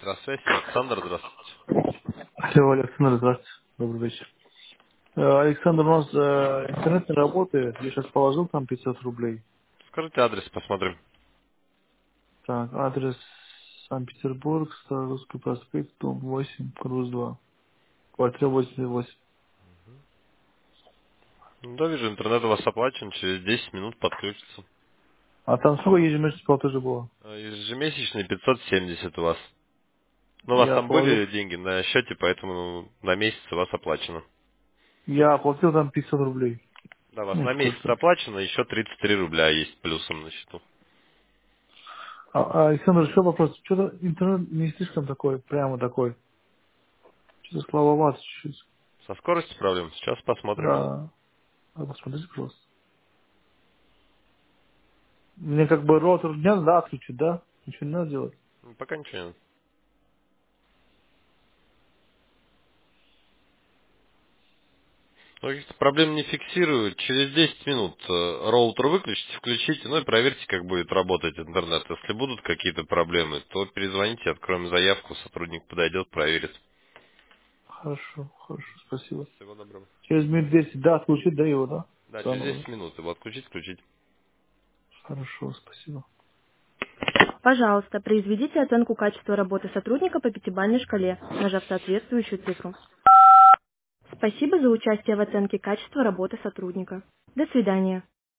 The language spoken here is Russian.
Связь, Александр, здравствуйте. Алло, Александр, здравствуйте. Добрый вечер. Александр, у нас интернет не работает. Я сейчас положил там 500 рублей. Скажите адрес, посмотрим. Так, адрес Санкт-Петербург, Старорусский проспект, дом 8, Круз 2, квартира 88. Ну, да, вижу, интернет у вас оплачен, через 10 минут подключится. А там сколько ежемесячно платежи было? Ежемесячный 570 у вас. Но у вас Я там положил, были деньги на счете, поэтому на месяц у вас оплачено. я оплатил там 500 рублей. Да, у вас Ну, на месяц сколько? оплачено, еще 33 рубля есть плюсом на счету. Александр, еще вопрос. Что-то интернет не слишком такой, прямо такой. Что-то слабовато чуть-чуть. Со скоростью проблем? Сейчас посмотрим. Да. Посмотрите просто. Мне как бы роутер не надо, да, отключить, да? Ничего не надо делать. Пока ничего не надо. Ну, каких-то проблем не фиксирую. Через 10 минут роутер выключите, включите, ну и проверьте, как будет работать интернет. Если будут какие-то проблемы, то перезвоните, откроем заявку, сотрудник подойдет, проверит. Хорошо, хорошо, спасибо. Всего доброго. Через минут 10, да, отключить, да, его, да? Да, через Заново, 10 да? минут его отключить, включить. Хорошо, спасибо. Пожалуйста, произведите оценку качества работы сотрудника по пятибалльной шкале, нажав соответствующую цифру. Спасибо за участие в оценке качества работы сотрудника. До свидания.